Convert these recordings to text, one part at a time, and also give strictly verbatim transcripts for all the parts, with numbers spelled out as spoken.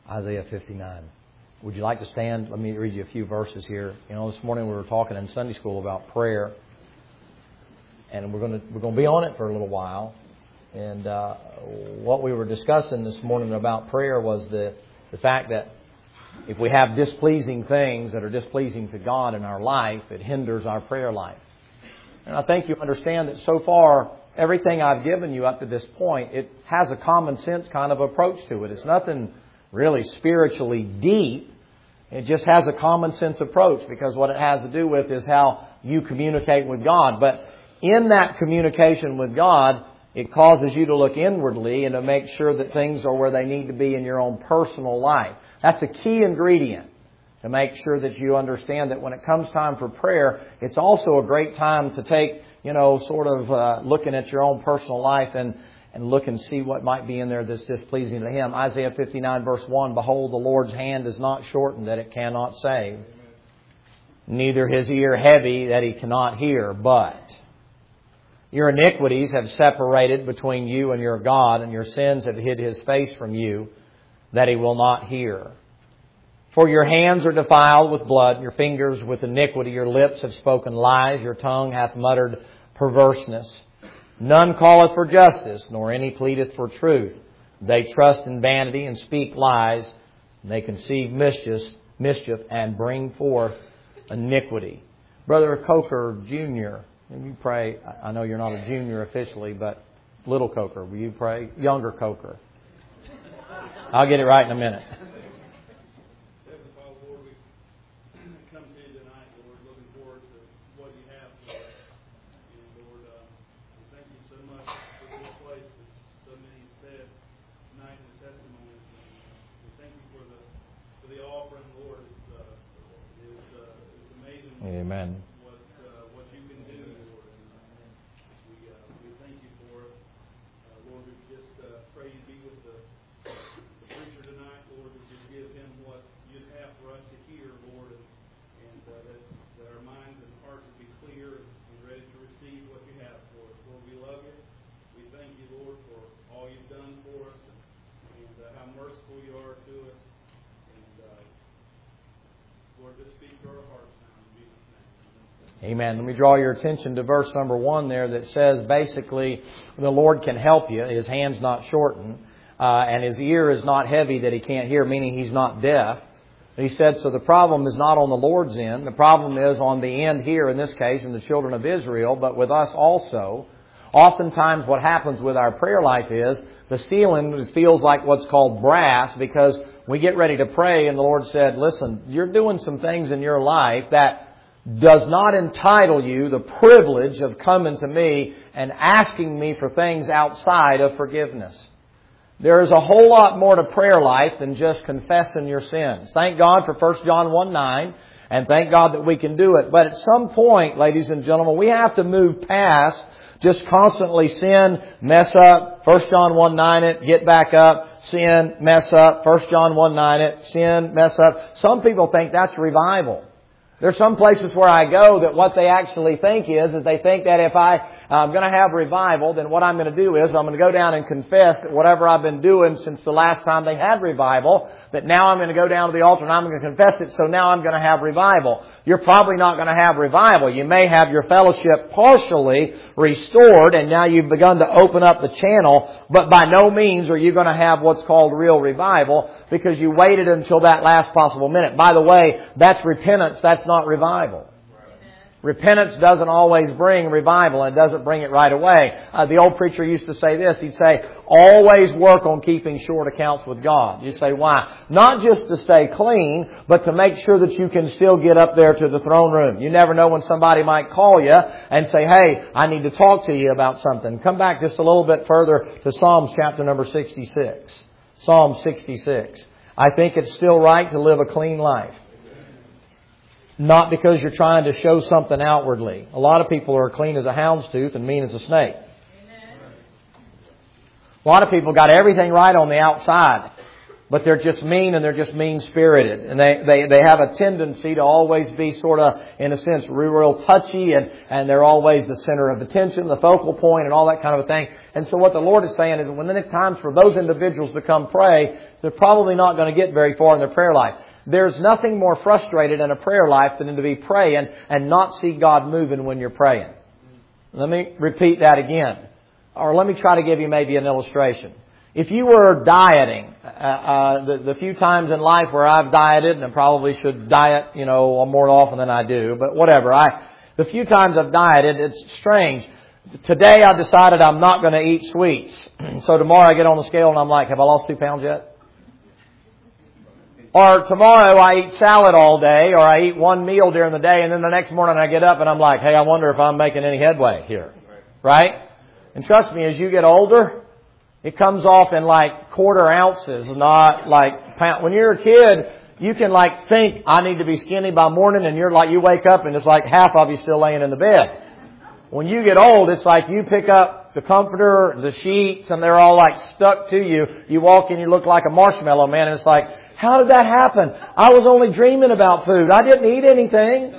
Isaiah fifty-nine. Would you like to stand? Let me read you a few verses here. You know, this morning we were talking in Sunday school about prayer, and we're going to we're going to be on it for a little while. And uh, what we were discussing this morning about prayer was the the fact that if we have displeasing things that are displeasing to God in our life, it hinders our prayer life. And I think you understand that so far, everything I've given you up to this point, it has a common sense kind of approach to it. It's nothing really spiritually deep. It just has a common sense approach, because what it has to do with is how you communicate with God. But in that communication with God, it causes you to look inwardly and to make sure that things are where they need to be in your own personal life. That's a key ingredient to make sure that you understand that when it comes time for prayer, it's also a great time to take, you know, sort of uh, looking at your own personal life and, and look and see what might be in there that's displeasing to Him. Isaiah fifty-nine verse one, "Behold, the Lord's hand is not shortened that it cannot save, neither His ear heavy that He cannot hear, but your iniquities have separated between you and your God, and your sins have hid His face from you, that He will not hear. For your hands are defiled with blood, your fingers with iniquity, your lips have spoken lies, your tongue hath muttered perverseness. None calleth for justice, nor any pleadeth for truth. They trust in vanity and speak lies, and they conceive mischief, mischief and bring forth iniquity." Brother Coker Junior, will you pray? I know you're not a junior officially, but little Coker, will you pray? Younger Coker. I'll get it right in a minute. Heavenly Father, Lord, we come to you tonight, Lord, looking forward to what you have for us. And Lord, uh, we thank you so much for this place that so many said tonight in the testimonies. And uh, we thank you for the for the offering, Lord. It's uh, it's, uh, it's amazing. Amen. What uh, what you can do, Lord. And, uh, we uh, we thank you for it, uh, Lord. We just uh, pray you be with the preacher tonight, Lord, that you give him what you'd have for us to hear, Lord, and, and uh, that, that our minds and hearts would be clear and ready to receive what you have for us. Lord, we love you. We thank you, Lord, for all you've done for us and, and uh, how merciful you are to us. And, uh, Lord, just speak to our hearts now in Jesus' name. Amen. Let me draw your attention to verse number one there that says basically the Lord can help you. His hand's not shortened. Uh, and His ear is not heavy that He can't hear, meaning He's not deaf. He said, so the problem is not on the Lord's end. The problem is on the end here, in this case, in the children of Israel, but with us also. Oftentimes what happens with our prayer life is the ceiling feels like what's called brass, because we get ready to pray and the Lord said, listen, you're doing some things in your life that does not entitle you the privilege of coming to me and asking me for things outside of forgiveness. There is a whole lot more to prayer life than just confessing your sins. Thank God for First John one nine, and thank God that we can do it. But at some point, ladies and gentlemen, we have to move past just constantly sin, mess up, First John one nine it, get back up, sin, mess up, First John one nine it, sin, mess up. Some people think that's revival. There's some places where I go that what they actually think is, is they think that if I, I'm going to have revival, then what I'm going to do is I'm going to go down and confess that whatever I've been doing since the last time they had revival, that now I'm going to go down to the altar and I'm going to confess it, so now I'm going to have revival. You're probably not going to have revival. You may have your fellowship partially restored, and now you've begun to open up the channel, but by no means are you going to have what's called real revival, because you waited until that last possible minute. By the way, that's repentance, that's not revival. Repentance doesn't always bring revival, and it doesn't bring it right away. Uh, the old preacher used to say this. He'd say, always work on keeping short accounts with God. You say, why? Not just to stay clean, but to make sure that you can still get up there to the throne room. You never know when somebody might call you and say, hey, I need to talk to you about something. Come back just a little bit further to Psalms chapter number sixty-six. Psalm sixty-six. I think it's still right to live a clean life. Not because you're trying to show something outwardly. A lot of people are clean as a houndstooth and mean as a snake. Amen. A lot of people got everything right on the outside. But they're just mean and they're just mean-spirited. And they, they, they have a tendency to always be sort of, in a sense, real, real touchy, and, and they're always the center of attention, the focal point, and all that kind of a thing. And so what the Lord is saying is when it's times for those individuals to come pray, they're probably not going to get very far in their prayer life. There's nothing more frustrated in a prayer life than to be praying and not see God moving when you're praying. Let me repeat that again. Or let me try to give you maybe an illustration. If you were dieting, uh, uh, the, the few times in life where I've dieted, and I probably should diet, you know, more often than I do, but whatever. I, the few times I've dieted, it's strange. Today I decided I'm not going to eat sweets. So tomorrow I get on the scale and I'm like, have I lost two pounds yet? Or tomorrow I eat salad all day, or I eat one meal during the day, and then the next morning I get up and I'm like, hey, I wonder if I'm making any headway here. Right? And trust me, as you get older, it comes off in like quarter ounces, not like pound. When you're a kid, you can like think, I need to be skinny by morning, and you're like, you wake up and it's like half of you still laying in the bed. When you get old, it's like you pick up the comforter, the sheets, and they're all like stuck to you. You walk in, you look like a marshmallow man, and it's like, how did that happen? I was only dreaming about food. I didn't eat anything.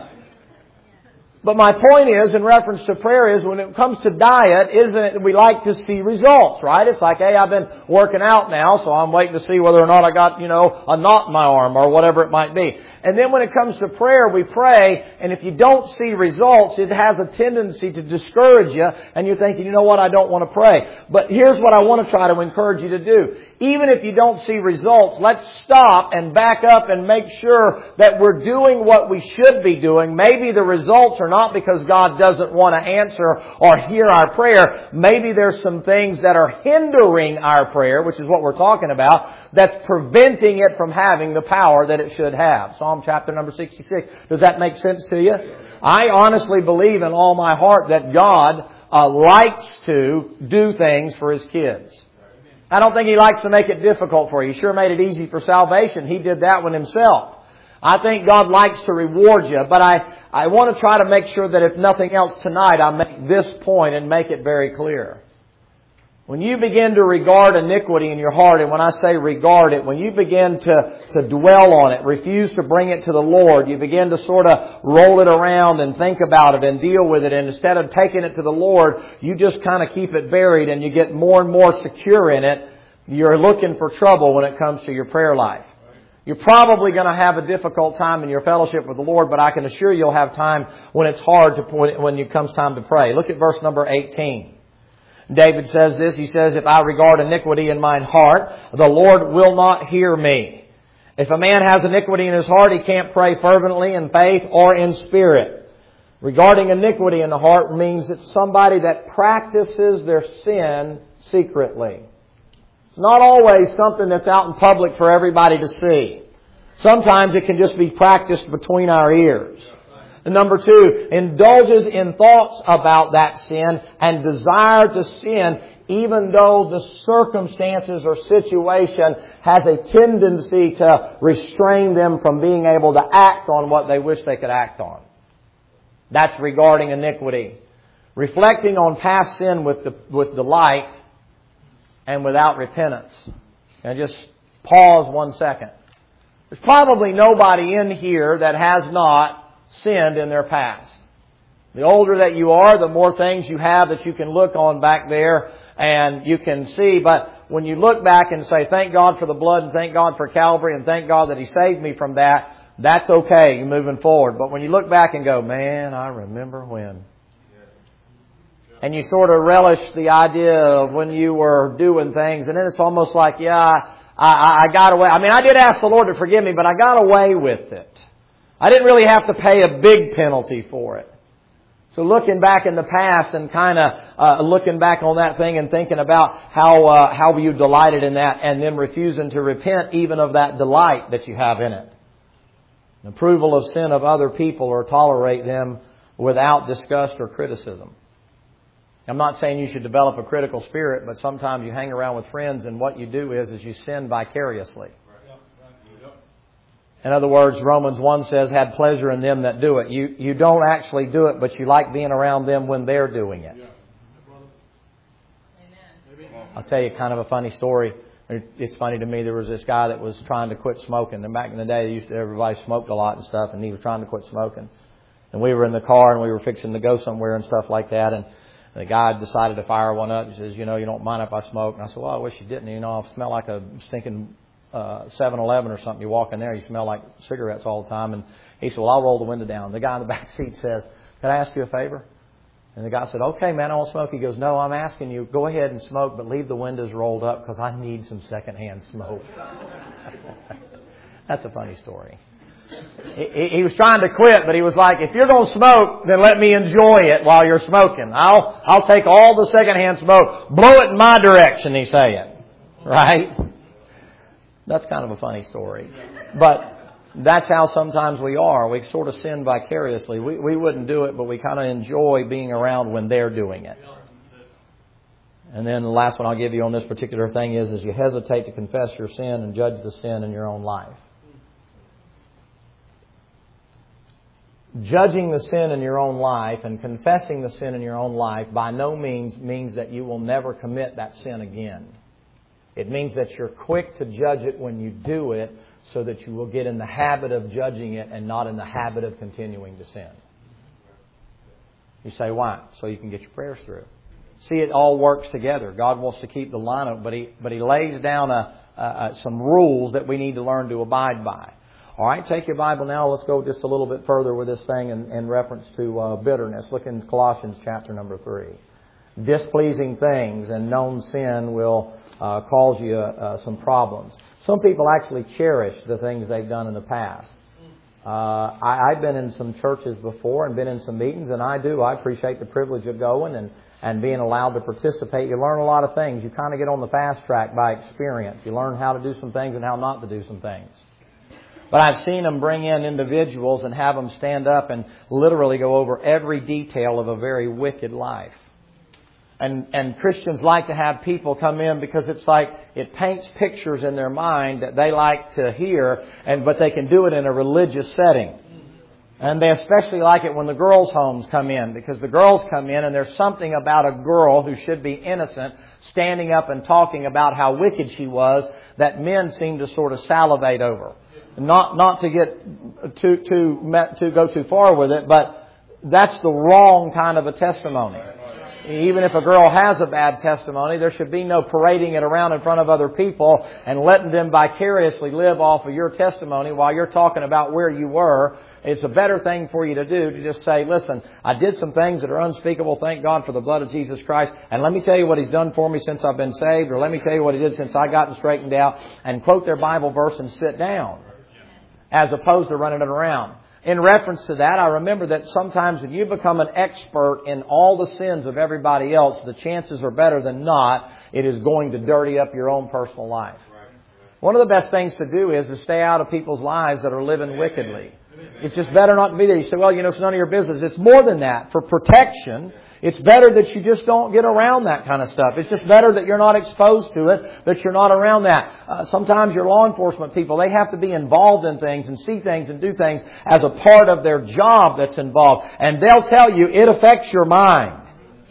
But my point is, in reference to prayer, is when it comes to diet, isn't it, we like to see results, right? It's like, hey, I've been working out now, so I'm waiting to see whether or not I got, you know, a knot in my arm or whatever it might be. And then when it comes to prayer, we pray, and if you don't see results, it has a tendency to discourage you, and you're thinking, you know what, I don't want to pray. But here's what I want to try to encourage you to do. Even if you don't see results, let's stop and back up and make sure that we're doing what we should be doing. Maybe the results are not because God doesn't want to answer or hear our prayer. Maybe there's some things that are hindering our prayer, which is what we're talking about, that's preventing it from having the power that it should have. Psalm chapter number sixty-six. Does that make sense to you? I honestly believe in all my heart that God uh, likes to do things for His kids. I don't think He likes to make it difficult for you. He sure made it easy for salvation. He did that one Himself. I think God likes to reward you, but I, I want to try to make sure that if nothing else tonight, I make this point and make it very clear. When you begin to regard iniquity in your heart, and when I say regard it, when you begin to, to dwell on it, refuse to bring it to the Lord, you begin to sort of roll it around and think about it and deal with it, and instead of taking it to the Lord, you just kind of keep it buried and you get more and more secure in it. You're looking for trouble when it comes to your prayer life. You're probably going to have a difficult time in your fellowship with the Lord, but I can assure you you'll have time when it's hard to, when it comes time to pray. Look at verse number eighteen. David says this, he says, if I regard iniquity in mine heart, the Lord will not hear me. If a man has iniquity in his heart, he can't pray fervently in faith or in spirit. Regarding iniquity in the heart means it's somebody that practices their sin secretly. It's not always something that's out in public for everybody to see. Sometimes it can just be practiced between our ears. And number two, indulges in thoughts about that sin and desire to sin even though the circumstances or situation has a tendency to restrain them from being able to act on what they wish they could act on. That's regarding iniquity. Reflecting on past sin with the, with delight and without repentance. And just pause one second. There's probably nobody in here that has not sinned in their past. The older that you are, the more things you have that you can look on back there and you can see. But when you look back and say, thank God for the blood and thank God for Calvary and thank God that He saved me from that, that's okay. You're moving forward. But when you look back and go, man, I remember when. And you sort of relish the idea of when you were doing things. And then it's almost like, yeah, I, I, I got away. I mean, I did ask the Lord to forgive me, but I got away with it. I didn't really have to pay a big penalty for it. So looking back in the past and kind of uh, looking back on that thing and thinking about how uh, how you delighted in that and then refusing to repent even of that delight that you have in it. An approval of sin of other people or tolerate them without disgust or criticism. I'm not saying you should develop a critical spirit, but sometimes you hang around with friends and what you do is, is you sin vicariously. In other words, Romans one says, had pleasure in them that do it. You, you don't actually do it, but you like being around them when they're doing it. I'll tell you kind of a funny story. It's funny to me, there was this guy that was trying to quit smoking. And back in the day, they used to, everybody smoked a lot and stuff, and he was trying to quit smoking. And we were in the car, and we were fixing to go somewhere and stuff like that. And the guy decided to fire one up. He says, you know, you don't mind if I smoke? And I said, well, I wish you didn't. You know, I smell like a stinking uh, seven eleven or something. You walk in there, you smell like cigarettes all the time. And he said, well, I'll roll the window down. The guy in the back seat says, can I ask you a favor? And the guy said, okay, man, I won't smoke. He goes, no, I'm asking you, go ahead and smoke, but leave the windows rolled up because I need some secondhand smoke. That's a funny story. He, he was trying to quit, but he was like, if you're going to smoke, then let me enjoy it while you're smoking. I'll, I'll take all the secondhand smoke, blow it in my direction, he's saying. Right? That's kind of a funny story. But that's how sometimes we are. We sort of sin vicariously. We, we wouldn't do it, but we kind of enjoy being around when they're doing it. And then the last one I'll give you on this particular thing is, is you hesitate to confess your sin and judge the sin in your own life. Judging the sin in your own life and confessing the sin in your own life by no means means that you will never commit that sin again. It means that you're quick to judge it when you do it, so that you will get in the habit of judging it and not in the habit of continuing to sin. You say, why? So you can get your prayers through. See, it all works together. God wants to keep the line up, but He but He lays down a, a, some rules that we need to learn to abide by. All right, take your Bible now. Let's go just a little bit further with this thing in, in reference to uh, bitterness. Look in Colossians chapter number three. Displeasing things and known sin will uh, cause you uh, some problems. Some people actually cherish the things they've done in the past. Uh, I, I've been in some churches before and been in some meetings, and I do. I appreciate the privilege of going and, and being allowed to participate. You learn a lot of things. You kind of get on the fast track by experience. You learn how to do some things and how not to do some things. But I've seen them bring in individuals and have them stand up and literally go over every detail of a very wicked life. And, and Christians like to have people come in because it's like it paints pictures in their mind that they like to hear, and but they can do it in a religious setting. And they especially like it when the girls' homes come in, because the girls come in and there's something about a girl who should be innocent standing up and talking about how wicked she was that men seem to sort of salivate over. Not not to get too too to go too far with it, but that's the wrong kind of a testimony. Even if a girl has a bad testimony, there should be no parading it around in front of other people and letting them vicariously live off of your testimony while you're talking about where you were. It's a better thing for you to do to just say, listen, I did some things that are unspeakable. Thank God for the blood of Jesus Christ. And let me tell you what He's done for me since I've been saved, or let me tell you what He did since I got straightened out, and quote their Bible verse and sit down, as opposed to running it around. In reference to that, I remember that sometimes when you become an expert in all the sins of everybody else, the chances are better than not, it is going to dirty up your own personal life. One of the best things to do is to stay out of people's lives that are living wickedly. It's just better not to be there. You say, well, you know, it's none of your business. It's more than that. For protection, it's better that you just don't get around that kind of stuff. It's just better that you're not exposed to it, that you're not around that. Uh, sometimes your law enforcement people, they have to be involved in things and see things and do things as a part of their job that's involved. And they'll tell you it affects your mind.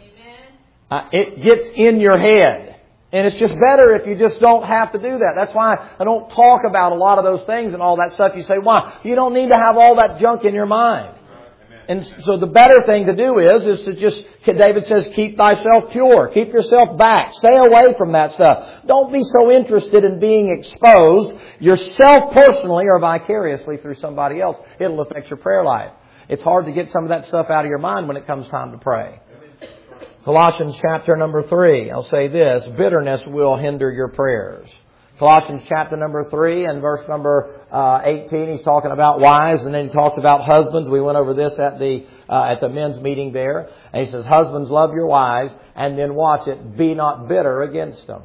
Uh, it gets in your head. And it's just better if you just don't have to do that. That's why I don't talk about a lot of those things and all that stuff. You say, why? You don't need to have all that junk in your mind. And so the better thing to do is, is to just, David says, keep thyself pure. Keep yourself back. Stay away from that stuff. Don't be so interested in being exposed yourself personally or vicariously through somebody else. It'll affect your prayer life. It's hard to get some of that stuff out of your mind when it comes time to pray. Colossians chapter number three, I'll say this, bitterness will hinder your prayers. Colossians chapter number three and verse number uh, eighteen, he's talking about wives, and then he talks about husbands. We went over this at the uh, at the men's meeting there. And he says, husbands, love your wives, and then watch it, be not bitter against them.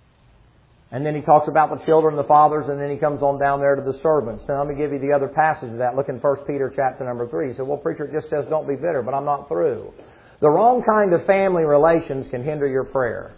And then he talks about the children, the fathers, and then he comes on down there to the servants. Now let me give you the other passage of that. Look in First Peter chapter number three. He said, well, preacher, it just says don't be bitter, but I'm not through. The wrong kind of family relations can hinder your prayer.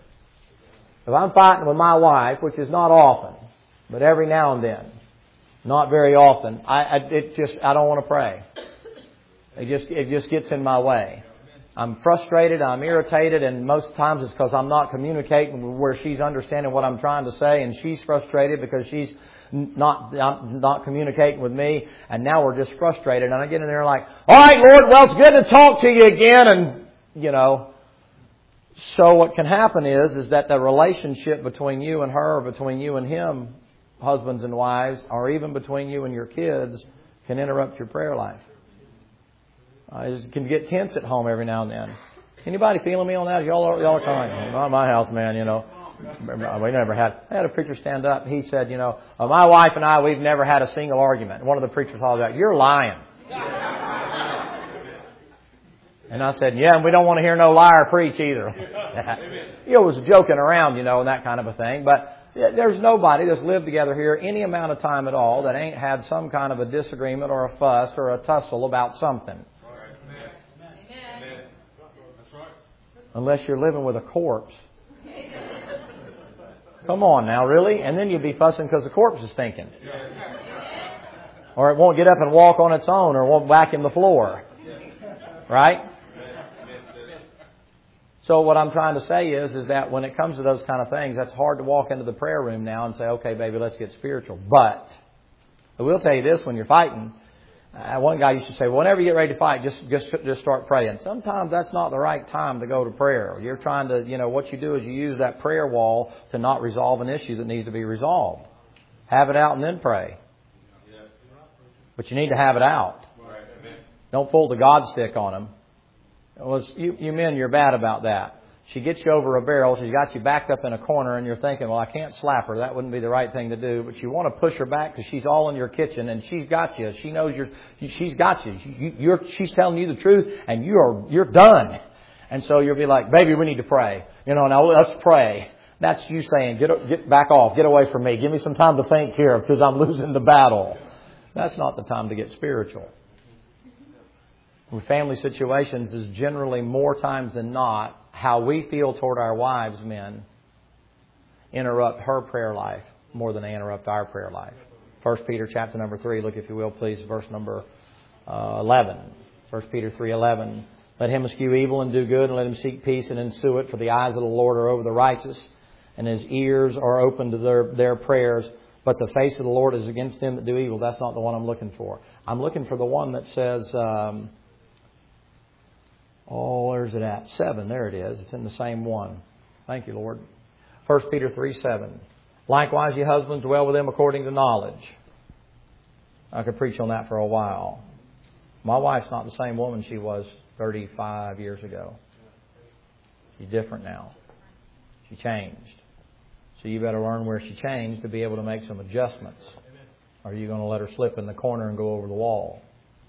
If I'm fighting with my wife, which is not often, but every now and then, not very often, I, I it just I don't want to pray. It just it just gets in my way. I'm frustrated, I'm irritated, and most times it's because I'm not communicating where she's understanding what I'm trying to say, and she's frustrated because she's not, not not communicating with me, and now we're just frustrated. And I get in there like, all right, Lord, well, it's good to talk to you again, and, you know. So what can happen is, is that the relationship between you and her, or between you and him, husbands and wives, or even between you and your kids, can interrupt your prayer life. Uh, it can get tense at home every now and then. Anybody feeling me on that? Y'all are, y'all are kind. Not my house, man, you know. We never had... I had a preacher stand up. He said, you know, uh, my wife and I, we've never had a single argument. One of the preachers called out, you're lying. And I said, yeah, and we don't want to hear no liar preach either. He was joking around, you know, and that kind of a thing. But there's nobody that's lived together here any amount of time at all that ain't had some kind of a disagreement or a fuss or a tussle about something. Unless you're living with a corpse. Come on now, really? And then you'd be fussing because the corpse is stinking. Or it won't get up and walk on its own, or won't vacuum the floor. Right? So what I'm trying to say is, is that when it comes to those kind of things, that's hard to walk into the prayer room now and say, okay, baby, let's get spiritual. But I will tell you this, when you're fighting, Uh, one guy used to say, whenever you get ready to fight, just, just just start praying. Sometimes that's not the right time to go to prayer. You're trying to, you know, what you do is you use that prayer wall to not resolve an issue that needs to be resolved. Have it out and then pray. But you need to have it out. Don't pull the God stick on them. Well, you, you men, you're bad about that. She gets you over a barrel. She's got you backed up in a corner, and you're thinking, well, I can't slap her. That wouldn't be the right thing to do. But you want to push her back because she's all in your kitchen, and she's got you. She knows you're. She's got you. you you're, she's telling you the truth, and you are you're done. And so you'll be like, baby, we need to pray. You know, now let's pray. That's you saying, get get back off, get away from me. Give me some time to think here because I'm losing the battle. That's not the time to get spiritual. With family situations is generally more times than not how we feel toward our wives, men, interrupt her prayer life more than they interrupt our prayer life. First Peter chapter number three, look if you will please, verse number uh, eleven. First Peter three eleven. Let him eschew evil and do good, and let him seek peace and ensue it. For the eyes of the Lord are over the righteous, and his ears are open to their, their prayers. But the face of the Lord is against them that do evil. That's not the one I'm looking for. I'm looking for the one that says... Um, Oh, where's it at? Seven. There it is. It's in the same one. Thank you, Lord. First Peter three seven. Likewise, ye husbands, dwell with them according to knowledge. I could preach on that for a while. My wife's not the same woman she was thirty-five years ago. She's different now. She changed. So you better learn where she changed to be able to make some adjustments. Or are you going to let her slip in the corner and go over the wall?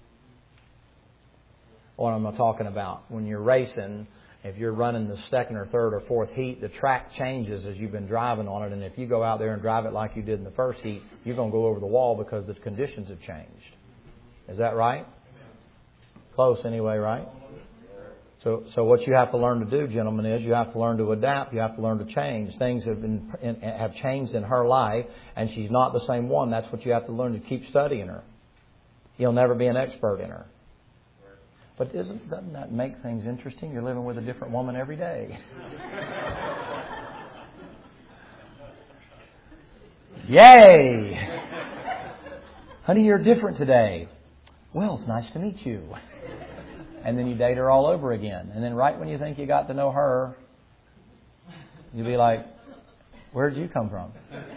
What I'm talking about. When you're racing, if you're running the second or third or fourth heat, the track changes as you've been driving on it. And if you go out there and drive it like you did in the first heat, you're going to go over the wall because the conditions have changed. Is that right? Close anyway, right? So, so what you have to learn to do, gentlemen, is you have to learn to adapt. You have to learn to change. Things have been have changed in her life, and she's not the same one. That's what you have to learn to keep studying her. You'll never be an expert in her. But isn't, doesn't that make things interesting? You're living with a different woman every day. Yay! Honey, you're different today. Well, it's nice to meet you. And then you date her all over again. And then right when you think you got to know her, you'll be like, where did you come from?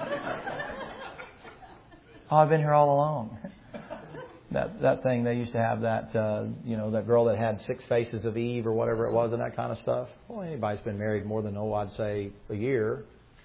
Oh, I've been here all along. That that thing, they used to have that, uh, you know, that girl that had six faces of Eve or whatever it was and that kind of stuff. Well, anybody's been married more than, oh, I'd say a year.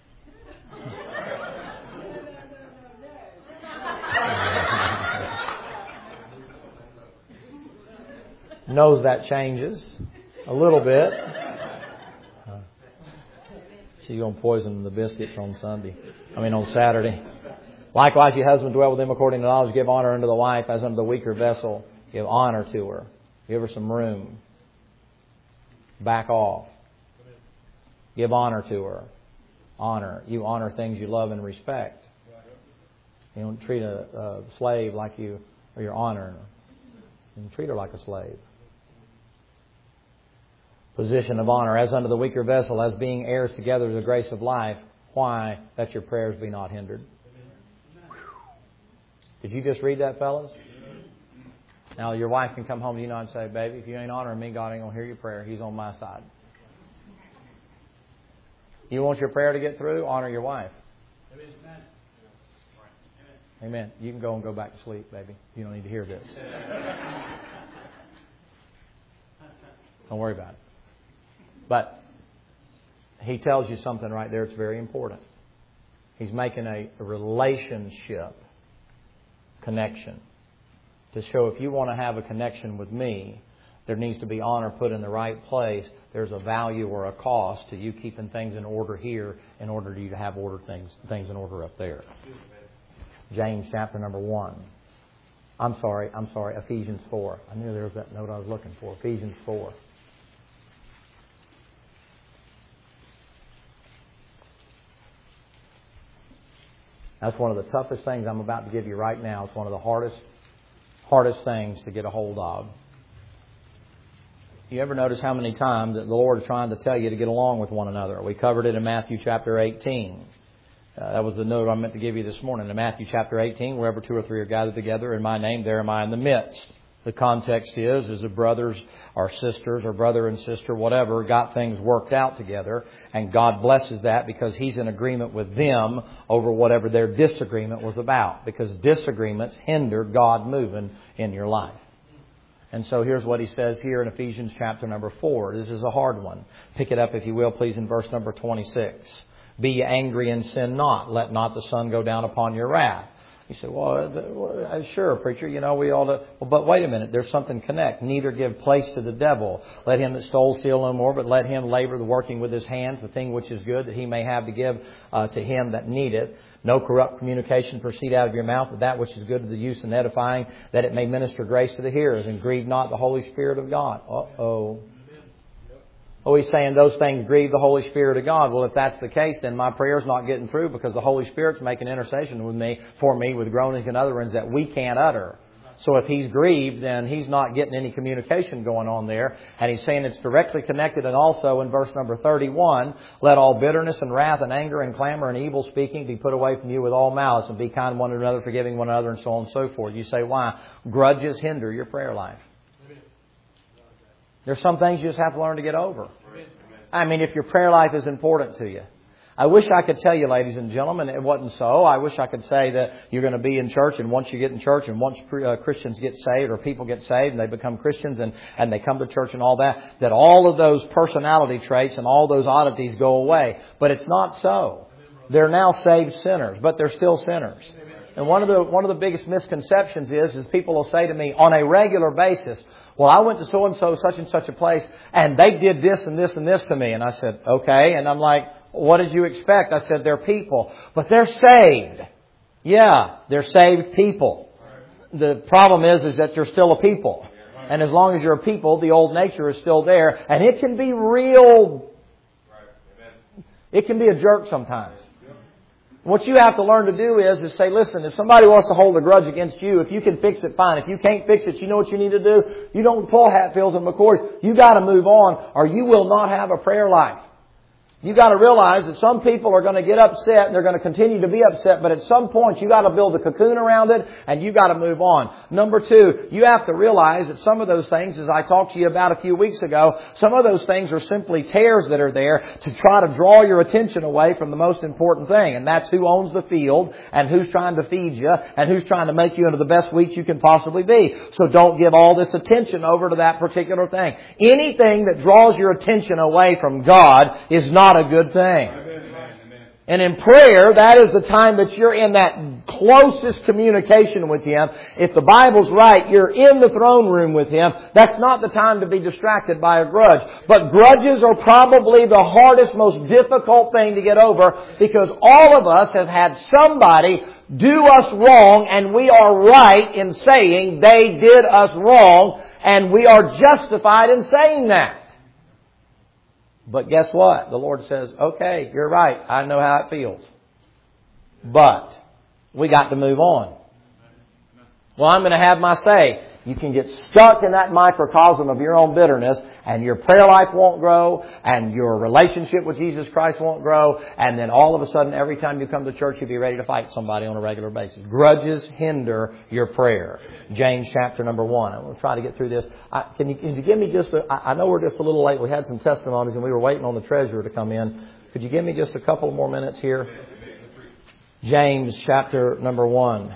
Knows that changes a little bit. Uh, she's going to poison the biscuits on Sunday. I mean, on Saturday. Likewise, ye husbands, dwell with them according to knowledge. Give honor unto the wife as unto the weaker vessel. Give honor to her. Give her some room. Back off. Give honor to her. Honor. You honor things you love and respect. You don't treat a, a slave like you, or you're honoring her. You treat her like a slave. Position of honor. As unto the weaker vessel, as being heirs together of the grace of life. Why? That your prayers be not hindered. Did you just read that, fellas? Now your wife can come home to you and say, baby, if you ain't honoring me, God ain't going to hear your prayer. He's on my side. You want your prayer to get through? Honor your wife. Amen. You can go and go back to sleep, baby. You don't need to hear this. Don't worry about it. But he tells you something right there that's very important. He's making a, a relationship connection to show if you want to have a connection with me, there needs to be honor put in the right place. There's a value or a cost to you keeping things in order here in order for you to have order things things in order up there. James chapter number one. I'm sorry, I'm sorry, Ephesians four. I knew there was that note I was looking for. Ephesians four. That's one of the toughest things I'm about to give you right now. It's one of the hardest, hardest things to get a hold of. You ever notice how many times that the Lord is trying to tell you to get along with one another? We covered it in Matthew chapter eighteen. Uh, that was the note I meant to give you this morning. In Matthew chapter eighteen, wherever two or three are gathered together in my name, there am I in the midst. The context is, is the brothers or sisters or brother and sister, whatever, got things worked out together. And God blesses that because He's in agreement with them over whatever their disagreement was about. Because disagreements hinder God moving in your life. And so here's what He says here in Ephesians chapter number four. This is a hard one. Pick it up, if you will, please, in verse number twenty-six. Be ye angry and sin not. Let not the sun go down upon your wrath. You say, well, sure, preacher, you know, we ought to... Well, but wait a minute, there's something connect. Neither give place to the devil. Let him that stole steal no more, but let him labor the working with his hands, the thing which is good, that he may have to give uh, to him that needeth. No corrupt communication proceed out of your mouth, but that which is good to the use and edifying, that it may minister grace to the hearers, and grieve not the Holy Spirit of God. Uh-oh. Oh, he's saying those things grieve the Holy Spirit of God. Well, if that's the case, then my prayer's not getting through because the Holy Spirit's making intercession with me, for me, with groanings and utterance that we can't utter. So if He's grieved, then He's not getting any communication going on there. And He's saying it's directly connected. And also in verse number thirty-one, let all bitterness and wrath and anger and clamor and evil speaking be put away from you with all malice, and be kind one to another, forgiving one another, and so on and so forth. You say, why? Grudges hinder your prayer life. There's some things you just have to learn to get over. I mean, if your prayer life is important to you. I wish I could tell you, ladies and gentlemen, it wasn't so. I wish I could say that you're going to be in church, and once you get in church, and once uh, Christians get saved, or people get saved, and they become Christians, and, and they come to church and all that, that all of those personality traits and all those oddities go away. But it's not so. They're now saved sinners, but they're still sinners. And one of the one of the biggest misconceptions is, is people will say to me on a regular basis, well, I went to so-and-so, such and such a place, and they did this and this and this to me. And I said, okay. And I'm like, what did you expect? I said, they're people. But they're saved. Yeah, they're saved people. The problem is, is that you're still a people. And as long as you're a people, the old nature is still there. And it can be real... It can be a jerk sometimes. What you have to learn to do is, is say, listen, if somebody wants to hold a grudge against you, if you can fix it, fine. If you can't fix it, you know what you need to do? You don't pull Hatfields and McCoys. You got to move on, or you will not have a prayer life. You got to realize that some people are going to get upset and they're going to continue to be upset, but at some point you got to build a cocoon around it and you got to move on. Number two, you have to realize that some of those things, as I talked to you about a few weeks ago, some of those things are simply tares that are there to try to draw your attention away from the most important thing, and that's who owns the field and who's trying to feed you and who's trying to make you into the best wheat you can possibly be. So don't give all this attention over to that particular thing. Anything that draws your attention away from God is not a good thing. And in prayer, that is the time that you're in that closest communication with Him. If the Bible's right, you're in the throne room with Him. That's not the time to be distracted by a grudge. But grudges are probably the hardest, most difficult thing to get over, because all of us have had somebody do us wrong, and we are right in saying they did us wrong, and we are justified in saying that. But guess what? The Lord says, okay, you're right. I know how it feels. But we got to move on. Well, I'm going to have my say. You can get stuck in that microcosm of your own bitterness and your prayer life won't grow, and your relationship with Jesus Christ won't grow, and then all of a sudden, every time you come to church, you'll be ready to fight somebody on a regular basis. Grudges hinder your prayer. James chapter number one. I'm going to try to get through this. I, can, you, can you give me just a, I know we're just a little late. We had some testimonies, and we were waiting on the treasurer to come in. Could you give me just a couple more minutes here? James chapter number one.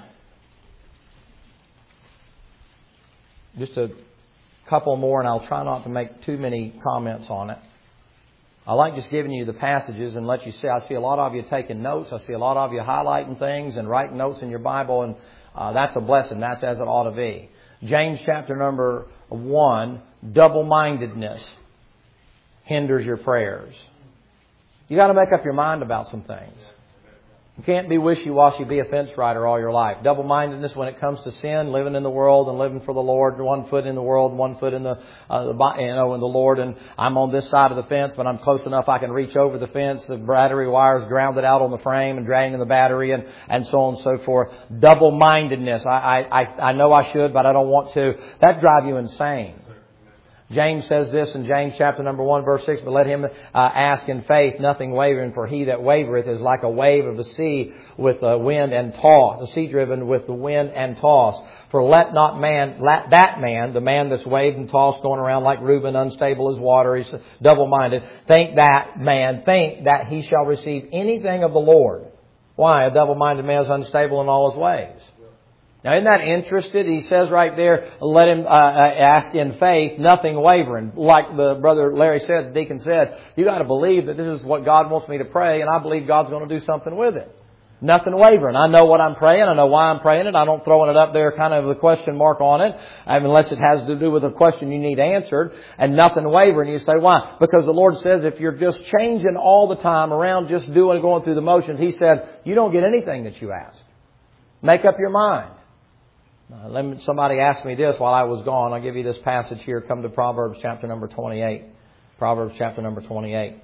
Just a couple more, and I'll try not to make too many comments on it. I like just giving you the passages and let you see. I see a lot of you taking notes. I see a lot of you highlighting things and writing notes in your Bible, and uh, that's a blessing. That's as it ought to be. James chapter number one, double-mindedness hinders your prayers. You got to make up your mind about some things. You can't be wishy-washy, be a fence rider all your life. Double-mindedness when it comes to sin, living in the world and living for the Lord. One foot in the world, one foot in the, uh, the you know, in the Lord. And I'm on this side of the fence, but I'm close enough I can reach over the fence. The battery wire's grounded out on the frame and dragging the battery, and, and so on and so forth. Double-mindedness. I, I, I know I should, but I don't want to. That drive you insane. James says this in James chapter number one, verse six, but let him uh, ask in faith, nothing wavering, for he that wavereth is like a wave of the sea with the wind and toss, the sea driven with the wind and toss. For let not man, let that man, the man that's waved and tossed, going around like Reuben, unstable as water, he's double-minded, think that man, think that he shall receive anything of the Lord. Why? A double-minded man is unstable in all his ways. Now, isn't that interesting? He says right there, let him uh, ask in faith, nothing wavering. Like the brother Larry said, the deacon said, you got to believe that this is what God wants me to pray, and I believe God's going to do something with it. Nothing wavering. I know what I'm praying. I know why I'm praying it. I don't throwing it up there kind of with a question mark on it, unless it has to do with a question you need answered. And nothing wavering. You say, why? Because the Lord says if you're just changing all the time around, just doing, going through the motions, He said, you don't get anything that you ask. Make up your mind. Uh, let me, somebody asked me this while I was gone. I'll give you this passage here. Come to Proverbs chapter number twenty-eight. Proverbs chapter number twenty-eight.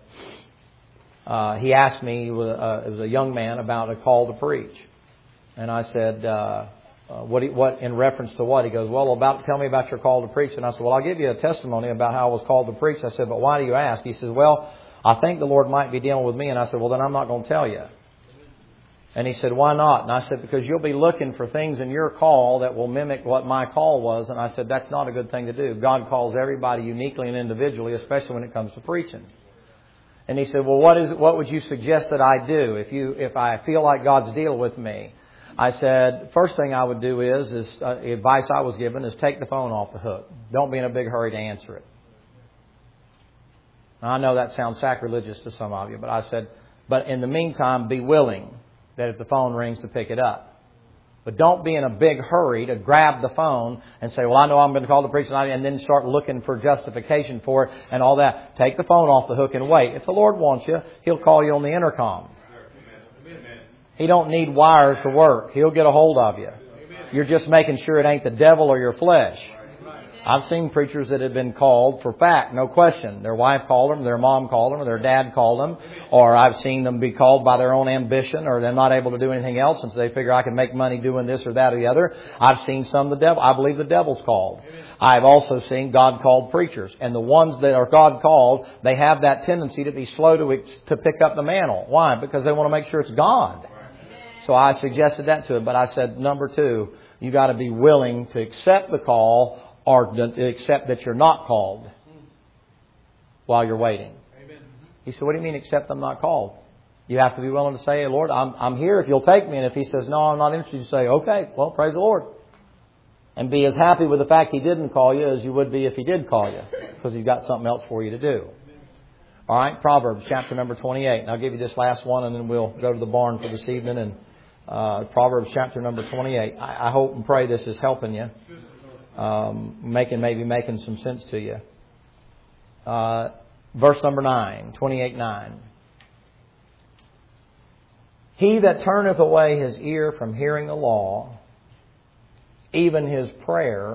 Uh, he asked me, uh, it was a young man, about a call to preach. And I said, uh, uh, what, what in reference to what? He goes, well, about tell me about your call to preach. And I said, well, I'll give you a testimony about how I was called to preach. I said, but why do you ask? He says, well, I think the Lord might be dealing with me. And I said, well, then I'm not going to tell you. And he said, why not? And I said, because you'll be looking for things in your call that will mimic what my call was. And I said, that's not a good thing to do. God calls everybody uniquely and individually, especially when it comes to preaching. And he said, well, what is what would you suggest that I do if you if I feel like God's dealing with me? I said, first thing I would do is, is uh, the advice I was given is take the phone off the hook. Don't be in a big hurry to answer it. Now, I know that sounds sacrilegious to some of you, but I said, but in the meantime, be willing that if the phone rings to pick it up. But don't be in a big hurry to grab the phone and say, well, I know I'm going to call the preacher tonight, and then start looking for justification for it and all that. Take the phone off the hook and wait. If the Lord wants you, He'll call you on the intercom. He don't need wires to work. He'll get a hold of you. You're just making sure it ain't the devil or your flesh. I've seen preachers that have been called for fact, no question. Their wife called them, their mom called them, or their dad called them. Or I've seen them be called by their own ambition, or they're not able to do anything else, and so they figure I can make money doing this or that or the other. I've seen some the devil. I believe the devil's called. I've also seen God called preachers. And the ones that are God called, they have that tendency to be slow to, to pick up the mantle. Why? Because they want to make sure it's God. So I suggested that to him. But I said, number two, you got to be willing to accept the call, or accept that you're not called while you're waiting. Amen. He said, what do you mean accept I'm not called? You have to be willing to say, hey, Lord, I'm, I'm here if you'll take me. And if He says, no, I'm not interested, you say, okay, well, praise the Lord. And be as happy with the fact He didn't call you as you would be if He did call you, because He's got something else for you to do. All right, Proverbs chapter number twenty-eight. And I'll give you this last one, and then we'll go to the barn for this evening. And uh, Proverbs chapter number twenty-eight. I, I hope and pray this is helping you. Um, making maybe making some sense to you. Uh, verse number nine, twenty-eight nine. He that turneth away his ear from hearing the law, even his prayer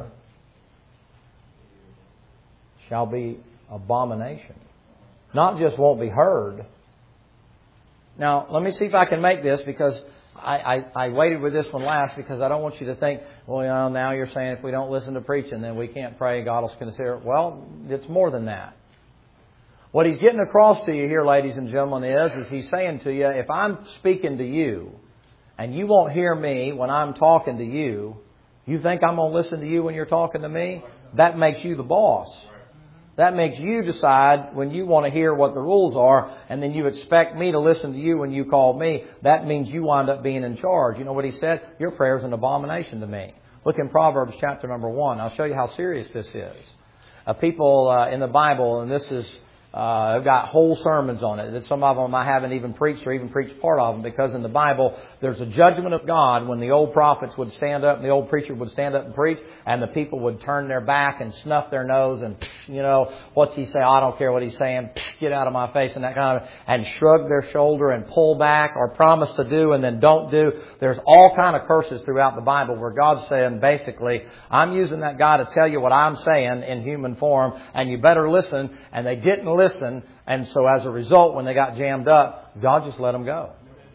shall be abomination. Not just won't be heard. Now, let me see if I can make this, because I, I, I waited with this one last because I don't want you to think, well, you know, now you're saying if we don't listen to preaching, then we can't pray, God will consider it. Well, it's more than that. What he's getting across to you here, ladies and gentlemen, is, is he's saying to you, if I'm speaking to you and you won't hear me when I'm talking to you, you think I'm going to listen to you when you're talking to me? That makes you the boss. That makes you decide when you want to hear what the rules are, and then you expect me to listen to you when you call me. That means you wind up being in charge. You know what he said? Your prayer is an abomination to me. Look in Proverbs chapter number one. I'll show you how serious this is. Uh, people uh, in the Bible, and this is, uh, I've got whole sermons on it. Some of them I haven't even preached or even preached part of them, because in the Bible there's a judgment of God when the old prophets would stand up and the old preacher would stand up and preach, and the people would turn their back and snuff their nose and, you know, what's he say? I don't care what he's saying. Get out of my face, and that kind of, and shrug their shoulder and pull back, or promise to do and then don't do. There's all kind of curses throughout the Bible where God's saying, basically, I'm using that guy to tell you what I'm saying in human form, and you better listen. And they didn't listen, and so as a result, when they got jammed up, God just let them go.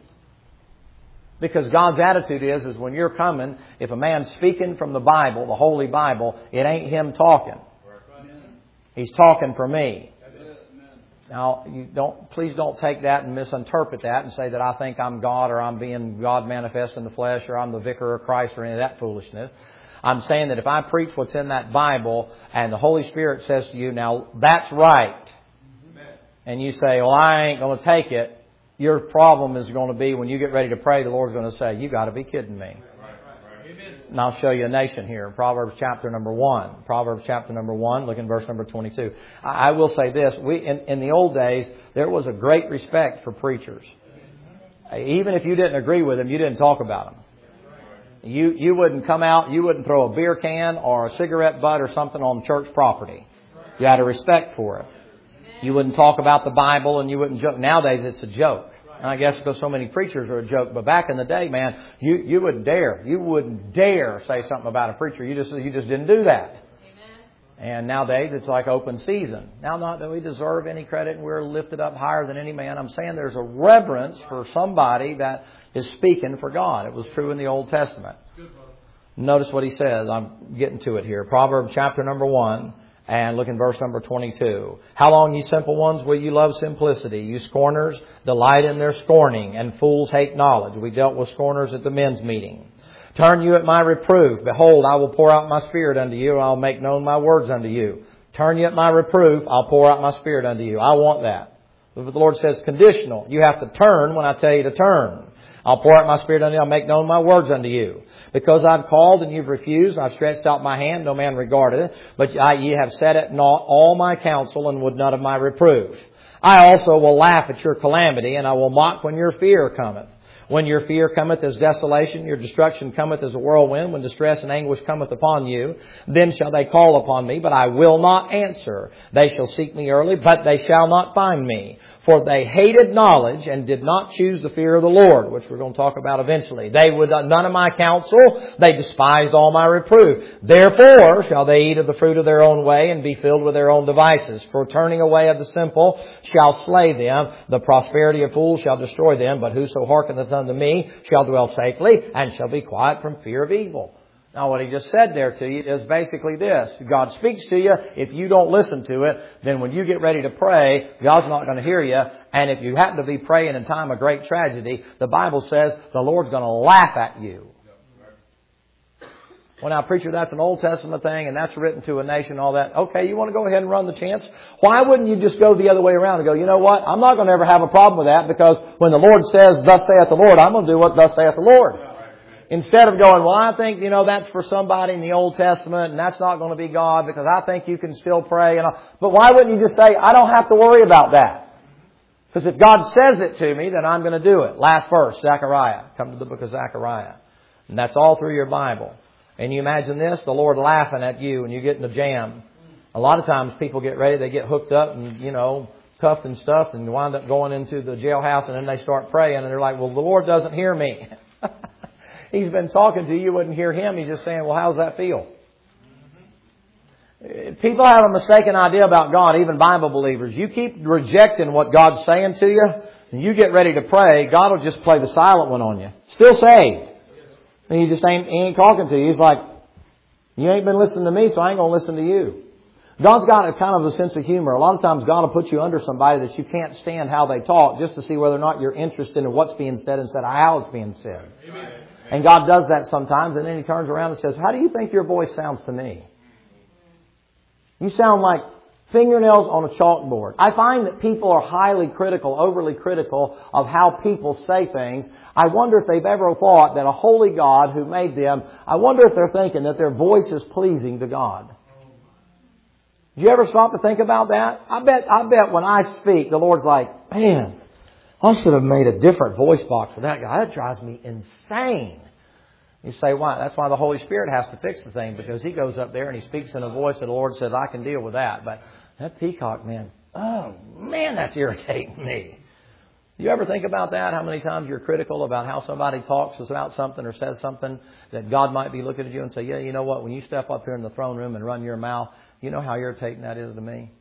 Because God's attitude is, is when you're coming, if a man's speaking from the Bible, the Holy Bible, it ain't him talking. He's talking for me. Now, you don't, please don't take that and misinterpret that and say that I think I'm God, or I'm being God manifest in the flesh, or I'm the vicar of Christ, or any of that foolishness. I'm saying that if I preach what's in that Bible and the Holy Spirit says to you, now that's right, and you say, well, I ain't going to take it, your problem is going to be when you get ready to pray, the Lord's going to say, you got to be kidding me. And I'll show you a nation here. Proverbs chapter number one. Proverbs chapter number one, look in verse number twenty-two. I will say this. We in, in the old days, there was a great respect for preachers. Even if you didn't agree with them, you didn't talk about them. You you wouldn't come out, you wouldn't throw a beer can or a cigarette butt or something on church property. You had a respect for it. You wouldn't talk about the Bible, and you wouldn't joke. Nowadays it's a joke. And I guess because so many preachers are a joke. But back in the day, man, you, you wouldn't dare. You wouldn't dare say something about a preacher. You just you just didn't do that. And nowadays it's like open season. Now, not that we deserve any credit and we're lifted up higher than any man. I'm saying there's a reverence for somebody that is speaking for God. It was true in the Old Testament. Notice what he says. I'm getting to it here. Proverbs chapter number one. And look in verse number twenty-two. How long, ye simple ones, will you love simplicity? You scorners delight in their scorning, and fools hate knowledge. We dealt with scorners at the men's meeting. Turn you at my reproof. Behold, I will pour out my spirit unto you, and I'll make known my words unto you. Turn you at my reproof, I'll pour out my spirit unto you. I want that. But the Lord says conditional. You have to turn when I tell you to turn. I'll pour out my spirit unto you, I'll make known my words unto you. Because I've called and you've refused, I've stretched out my hand, no man regarded it. But I, ye have set at naught all my counsel, and would none of my reproof. I also will laugh at your calamity, and I will mock when your fear cometh. When your fear cometh as desolation, your destruction cometh as a whirlwind, when distress and anguish cometh upon you, then shall they call upon me, but I will not answer. They shall seek me early, but they shall not find me. For they hated knowledge and did not choose the fear of the Lord, which we're going to talk about eventually. They would none of my counsel. They despised all my reproof. Therefore shall they eat of the fruit of their own way, and be filled with their own devices. For turning away of the simple shall slay them. The prosperity of fools shall destroy them. But whoso hearkeneth unto me shall dwell safely, and shall be quiet from fear of evil. Now, what he just said there to you is basically this. God speaks to you. If you don't listen to it, then when you get ready to pray, God's not going to hear you. And if you happen to be praying in time of great tragedy, the Bible says the Lord's going to laugh at you. Well, now, preacher, that's an Old Testament thing, and that's written to a nation, all that. Okay, you want to go ahead and run the chance? Why wouldn't you just go the other way around and go, you know what? I'm not going to ever have a problem with that, because when the Lord says, thus saith the Lord, I'm going to do what thus saith the Lord. Instead of going, well, I think, you know, that's for somebody in the Old Testament, and that's not going to be God, because I think you can still pray. And all. But why wouldn't you just say, I don't have to worry about that? Because if God says it to me, then I'm going to do it. Last verse, Zechariah. Come to the book of Zechariah. And that's all through your Bible. And you imagine this, the Lord laughing at you, and you get in a jam. A lot of times people get ready, they get hooked up and, you know, cuffed and stuffed, and wind up going into the jailhouse, and then they start praying, and they're like, well, the Lord doesn't hear me. He's been talking to you. You wouldn't hear Him. He's just saying, well, how's that feel? People have a mistaken idea about God, even Bible believers. You keep rejecting what God's saying to you, And you get ready to pray, God will just play the silent one on you. Still saved. And He just ain't, he ain't talking to you. He's like, you ain't been listening to me, so I ain't going to listen to you. God's got a kind of a sense of humor. A lot of times God will put you under somebody that you can't stand how they talk just to see whether or not you're interested in what's being said instead of how it's being said. Amen. And God does that sometimes, and then He turns around and says, how do you think your voice sounds to me? You sound like fingernails on a chalkboard. I find that people are highly critical, overly critical of how people say things. I wonder if they've ever thought that a holy God who made them, I wonder if they're thinking that their voice is pleasing to God. Do you ever stop to think about that? I bet, I bet when I speak, the Lord's like, man, I should have made a different voice box for that guy. That drives me insane. You say, why? That's why the Holy Spirit has to fix the thing, because He goes up there and He speaks in a voice that the Lord says, I can deal with that. But that peacock, man, oh man, that's irritating me. You ever think about that? How many times you're critical about how somebody talks about something or says something that God might be looking at you and say, yeah, you know what? When you step up here in the throne room and run your mouth, you know how irritating that is to me?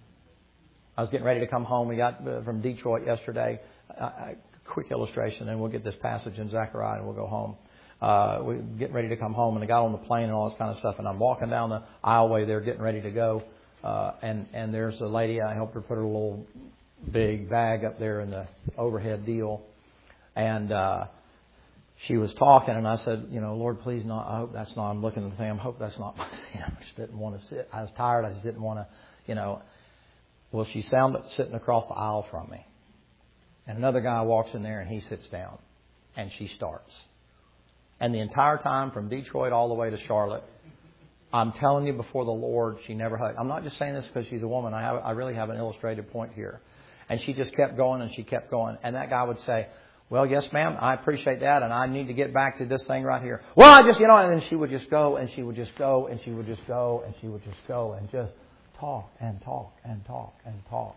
I was getting ready to come home. We got from Detroit yesterday. A quick illustration, and we'll get this passage in Zechariah and we'll go home. Uh, we're getting ready to come home, and I got on the plane and all this kind of stuff, and I'm walking down the aisleway there getting ready to go, uh, and, and there's a lady, I helped her put her little big bag up there in the overhead deal, and uh, she was talking, and I said, you know, Lord, please not, I hope that's not, I'm looking at the thing, I hope that's not my sin. I just didn't want to sit, I was tired, I just didn't want to, you know. Well, she sounded sitting across the aisle from me, and another guy walks in there, and he sits down, and she starts. And the entire time from Detroit all the way to Charlotte, I'm telling you before the Lord, she never hugged. I'm not just saying this because she's a woman. I have, I really have an illustrated point here. And she just kept going and she kept going. And that guy would say, well, yes, ma'am, I appreciate that. And I need to get back to this thing right here. Well, I just, you know, and then she would just go and she would just go and she would just go and she would just go and just talk and talk and talk and talk.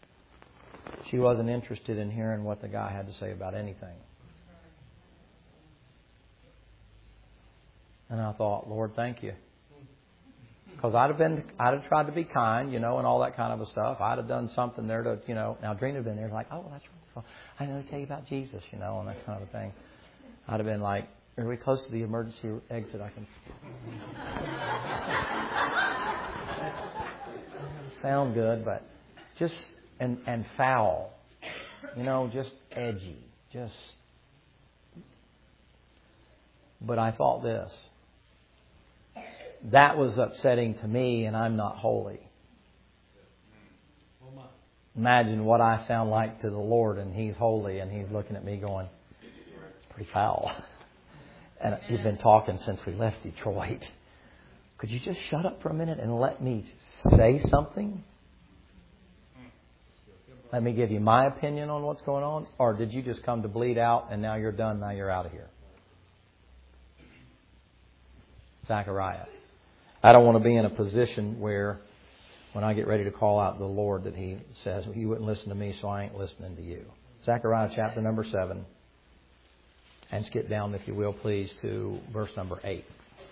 She wasn't interested in hearing what the guy had to say about anything. And I thought, Lord, thank you. Because I'd have been, I'd have tried to be kind, you know, and all that kind of stuff. I'd have done something there to, you know. Now, Drina had been there like, oh, that's wonderful. I know to tell you about Jesus, you know, and that kind of thing. I'd have been like, are we close to the emergency exit? I can sound good, but just, and, and foul, you know, just edgy, just. But I thought this. That was upsetting to me, and I'm not holy. Imagine what I sound like to the Lord, and He's holy, and He's looking at me going, it's pretty foul. And He's been talking since we left Detroit. Could you just shut up for a minute and let me say something? Let me give you my opinion on what's going on? Or did you just come to bleed out, and now you're done, now you're out of here? Zechariah. I don't want to be in a position where when I get ready to call out the Lord that He says, well, you wouldn't listen to me, so I ain't listening to you. Zechariah chapter number seven. And skip down, if you will, please, to verse number eight.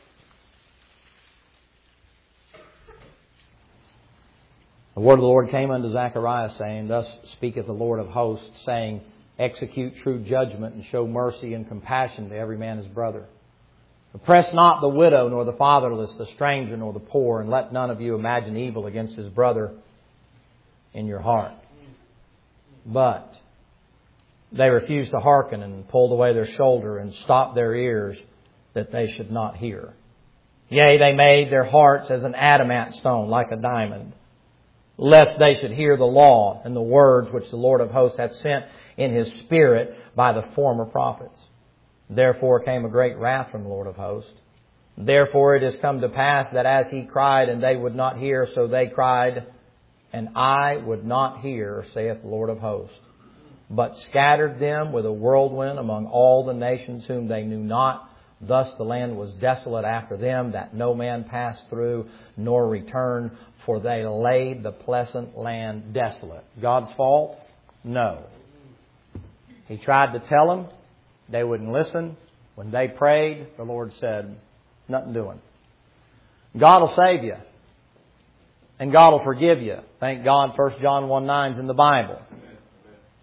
The word of the Lord came unto Zechariah, saying, thus speaketh the Lord of hosts, saying, execute true judgment and show mercy and compassion to every man his brother. Oppress not the widow, nor the fatherless, the stranger, nor the poor, and let none of you imagine evil against his brother in your heart. But they refused to hearken and pulled away their shoulder and stopped their ears that they should not hear. Yea, they made their hearts as an adamant stone, like a diamond, lest they should hear the law and the words which the Lord of hosts hath sent in His Spirit by the former prophets. Therefore came a great wrath from the Lord of hosts. Therefore it is come to pass that as He cried and they would not hear, so they cried, and I would not hear, saith the Lord of hosts, but scattered them with a whirlwind among all the nations whom they knew not. Thus the land was desolate after them, that no man passed through nor returned, for they laid the pleasant land desolate. God's fault? No. He tried to tell them. They wouldn't listen. When they prayed, the Lord said, nothing doing. God will save you. And God will forgive you. Thank God First John one nine is in the Bible.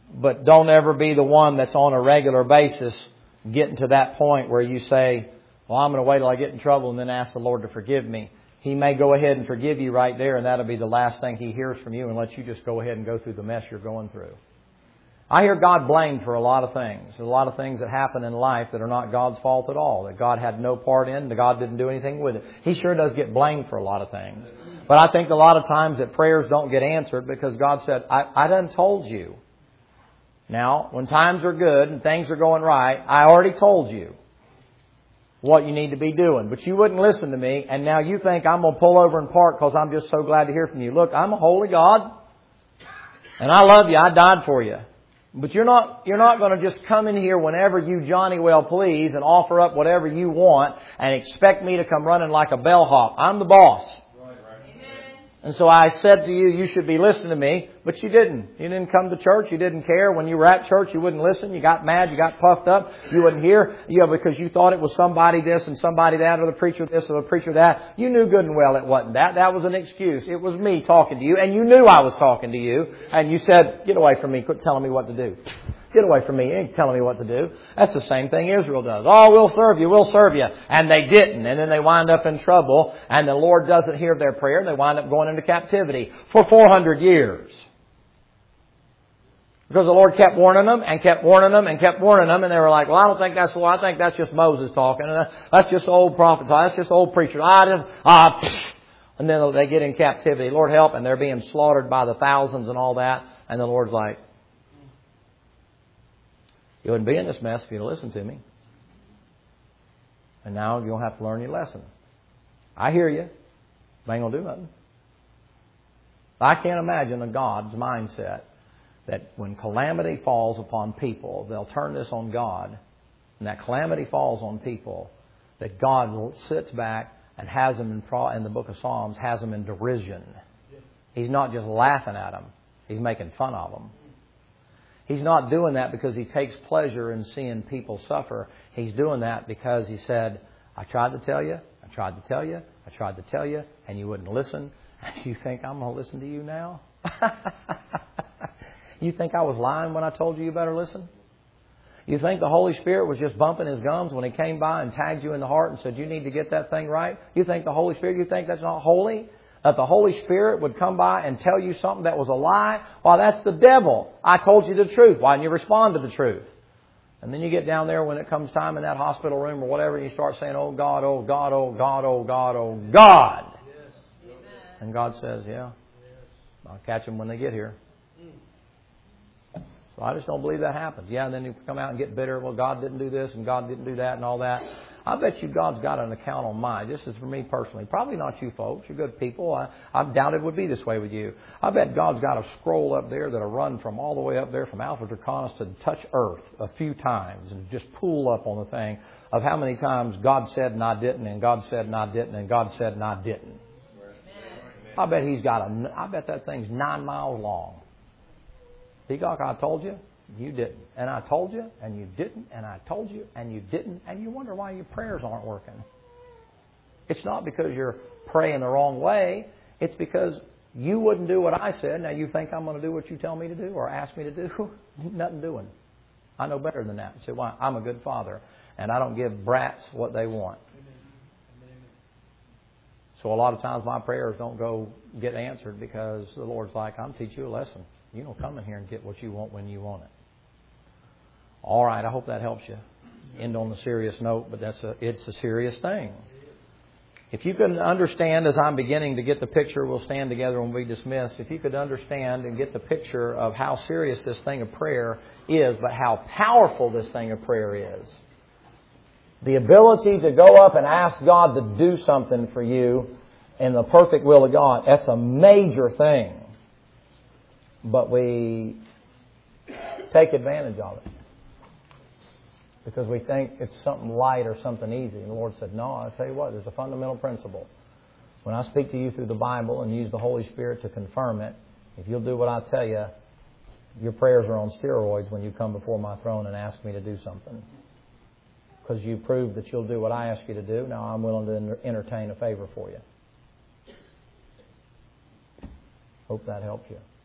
But don't ever be the one that's on a regular basis getting to that point where you say, well, I'm going to wait till I get in trouble and then ask the Lord to forgive me. He may go ahead and forgive you right there, and that'll be the last thing He hears from you and let you just go ahead and go through the mess you're going through. I hear God blamed for a lot of things. There's a lot of things that happen in life that are not God's fault at all, that God had no part in, that God didn't do anything with it. He sure does get blamed for a lot of things. But I think a lot of times that prayers don't get answered because God said, I, I done told you. Now, when times are good and things are going right, I already told you what you need to be doing. But you wouldn't listen to me, and now you think I'm going to pull over and park because I'm just so glad to hear from you. Look, I'm a holy God, and I love you. I died for you. But you're not, you're not going to just come in here whenever you Johnny well please and offer up whatever you want and expect me to come running like a bellhop. I'm the boss. And so I said to you, you should be listening to me, but you didn't. You didn't come to church. You didn't care. When you were at church, you wouldn't listen. You got mad. You got puffed up. You wouldn't hear. You know, because you thought it was somebody this and somebody that, or the preacher this or the preacher that. You knew good and well it wasn't that. That was an excuse. It was me talking to you, and you knew I was talking to you, and you said, get away from me. Quit telling me what to do. Get away from me. You ain't telling me what to do. That's the same thing Israel does. Oh, we'll serve you. We'll serve you. And they didn't. And then they wind up in trouble. And the Lord doesn't hear their prayer. And they wind up going into captivity for four hundred years. Because the Lord kept warning them and kept warning them and kept warning them. And they were like, well, I don't think that's the Lord. I think that's just Moses talking. And that's just old prophets. That's just old preachers. I just, ah, pfft. And then they get in captivity. Lord help. And they're being slaughtered by the thousands and all that. And the Lord's like, you wouldn't be in this mess if you'd listen to me. And now you'll have to learn your lesson. I hear you. But I ain't going to do nothing. I can't imagine a God's mindset that when calamity falls upon people, they'll turn this on God. And that calamity falls on people, that God sits back and has them in, in the book of Psalms, has them in derision. He's not just laughing at them. He's making fun of them. He's not doing that because He takes pleasure in seeing people suffer. He's doing that because He said, I tried to tell you, I tried to tell you, I tried to tell you, and you wouldn't listen. And you think I'm going to listen to you now? You think I was lying when I told you you better listen? You think the Holy Spirit was just bumping His gums when He came by and tagged you in the heart and said, you need to get that thing right? You think the Holy Spirit, you think that's not holy? That the Holy Spirit would come by and tell you something that was a lie? Well, that's the devil. I told you the truth. Why didn't you respond to the truth? And then you get down there when it comes time in that hospital room or whatever, and you start saying, oh God, oh God, oh God, oh God, oh God. Yes. And God says, yeah, I'll catch them when they get here. So I just don't believe that happens. Yeah, and then you come out and get bitter. Well, God didn't do this and God didn't do that and all that. I bet you God's got an account on mine. This is for me personally. Probably not you folks. You're good people. I, I doubt it would be this way with you. I bet God's got a scroll up there that'll run from all the way up there from Alpha Draconis to touch Earth a few times and just pool up on the thing of how many times God said and I didn't and God said and I didn't and God said and I didn't. I bet He's got a, I bet that thing's nine miles long. Peacock, I told you. You didn't. And I told you, and you didn't, and I told you, and you didn't, and you wonder why your prayers aren't working. It's not because you're praying the wrong way. It's because you wouldn't do what I said. Now you think I'm going to do what you tell me to do or ask me to do? Nothing doing. I know better than that. See why? I'm a good father, and I don't give brats what they want. So a lot of times my prayers don't go get answered because the Lord's like, I'm teaching you a lesson. You don't come in here and get what you want when you want it. All right, I hope that helps you. End on a serious note, but that's a, it's a serious thing. If you could understand, as I'm beginning to get the picture, we'll stand together when we dismiss. If you could understand and get the picture of how serious this thing of prayer is, but how powerful this thing of prayer is. The ability to go up and ask God to do something for you in the perfect will of God, that's a major thing. But we take advantage of it because we think it's something light or something easy. And the Lord said, no, I'll tell you what, there's a fundamental principle. When I speak to you through the Bible and use the Holy Spirit to confirm it, if you'll do what I tell you, your prayers are on steroids when you come before my throne and ask me to do something. Because you proved that you'll do what I ask you to do, now I'm willing to entertain a favor for you. Hope that helps you.